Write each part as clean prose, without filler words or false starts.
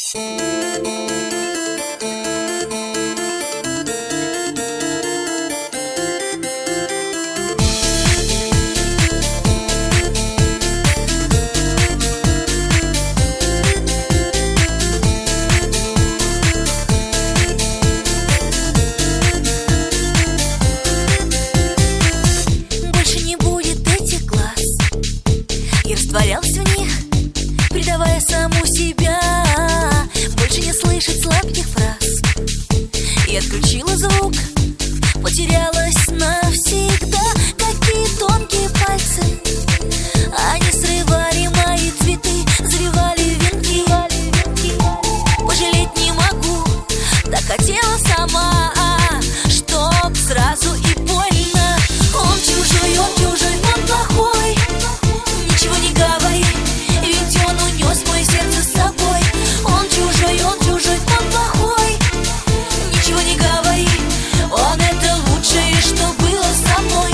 Больше не будет этих глаз. Я растворялся в них, предавая саму себя. Больше не слышать сладких фраз. Я отключила звук, потерялась навсегда. Какие тонкие пальцы, они срывали мои цветы, завивали венки. Пожалеть не могу, так хотела сама, чтоб сразу и больно. Он чужой, он плохой. Ничего не говори, ведь он унес мое сердце с собой. Он чужой, он плохой. Ничего не говори, он это лучшее, что было со мной.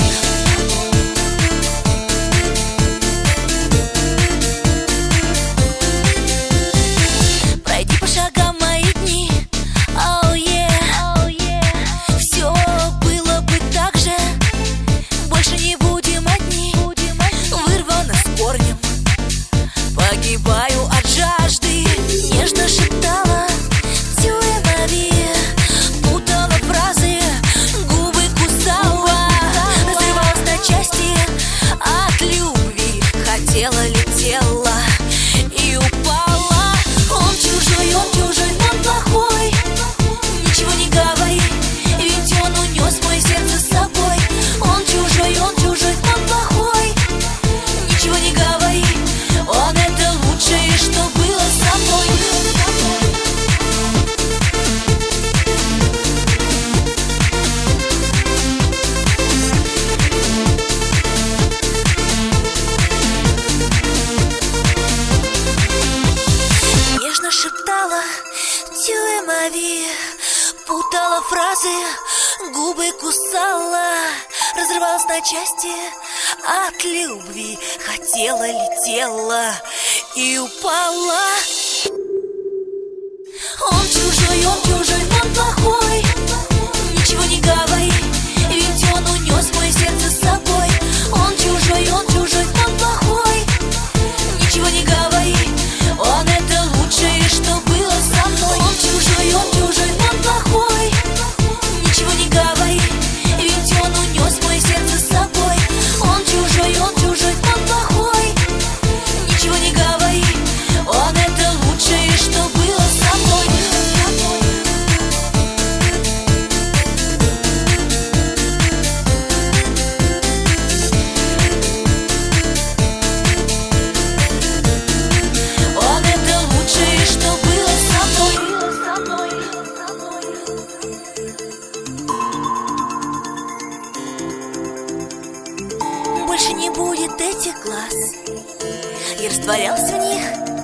Пройди по шагам мои дни, oh yeah. Все было бы так же, больше не будем одни. Вырвано с корнем, погибаю от жажды. Нежно шептала «Тюэ мави», путала фразы, губы кусала, разрывалась на части от любви. Хотела, летела и упала. Он чужой, он плохой. Ничего не говори, ведь он унес мое сердце с собой. Он чужой, он плохой. Ничего не говори, он это лучшее, что было со мной. Нежно шептала «Тюэ мави», путала фразы, губы кусала, разрывалась на части от любви. Хотела, летела и упала. Он чужой, он плохой. Ничего не говори, ведь он унес мое сердце с собой. Он чужой, он плохой. Ничего не говори, он это лучшее, что было со мной. Он чужой, он плохой. Ничего не говори, ведь он унес мое сердце с собой. Он чужой, плохой. Ничего не говори, он это лучшее, что было со мной. Он это лучшее, что было со мной. Больше не будет этих глаз. Я растворялся в них,